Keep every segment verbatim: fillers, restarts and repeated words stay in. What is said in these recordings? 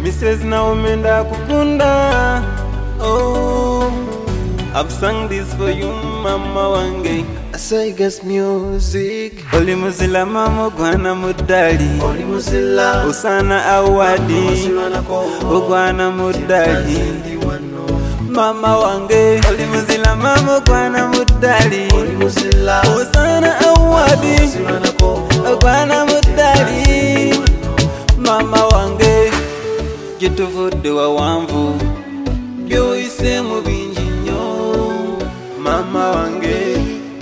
Missus Naomi ndakukunda. Oh, I've sung this for you, Mama Wange. Saigas music. Oli muzila mama gwana mudali. Oli muzila. Usana awadi. Ogwana mudali. Mama Wange. Oli muzila mama gwana mudali. Oli muzila. Usana awadi. Ogwana mudali. Mama Wange. Gituvude wa wamvu. Byo ise mu binjinyo. Mama Wange.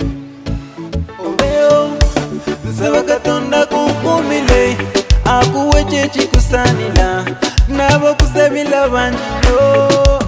Nsaba Katonda kunkumile akuwe chikusanila nabo kusabila banjino.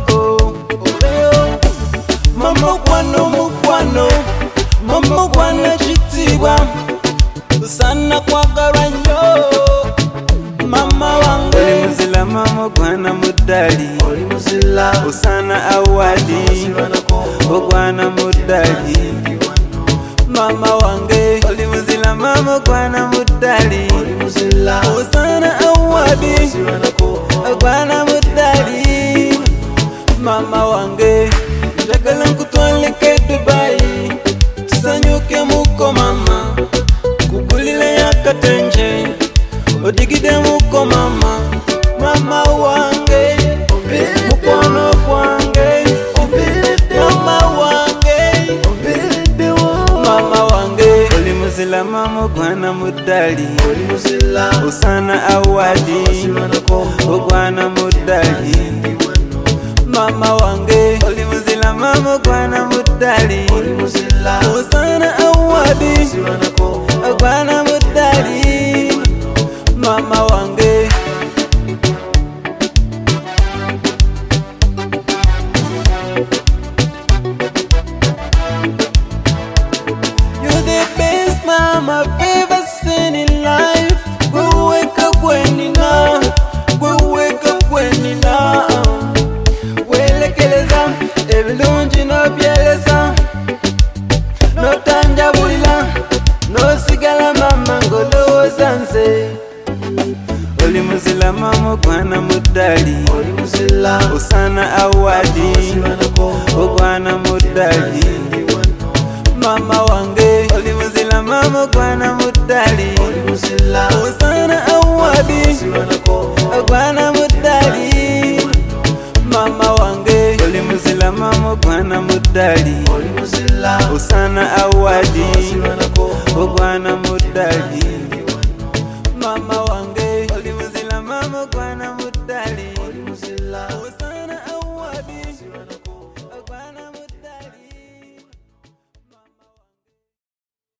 Mama kwano mukwano, mama kwana chitibwa usana kwagala nnyo. Mama Wange. Oli muzila mama gwana mudali. Oli muzila. Usana awadi ogwana mudali. Mama Wange. Oli muzila mama gwana mudali. Oli muzila. Usana awadi ogwana mudali. Mama Wange. Njagala nkutwalike Dubai tusanyuke muko mama, kugulile yakatenje odigide muko mama. Mama Wange mukono kwange. Mama Wange. Mama Wange. Oli muzila mama gwana mudali. Oli muzila. Usana awadi ogwana mudali. Mama Wange. Oli muzila mama gwana mudali. Oli muzila. Usana awadi ogwana mudali. Mama Wange. You're the best mama I've ever seen in life. Go wake up when you know. Go wake up when you know. Welekeleza ebirungi n'obyeleza. No tanjabulira no sigala mama ngolowooza nze. Oli muzila mama gwana mudali. Oli muzila. Usana awadi ogwana mudali. Mama Wange. Oli muzila mama gwana mudali. Oli muzila. Usana awadi ogwana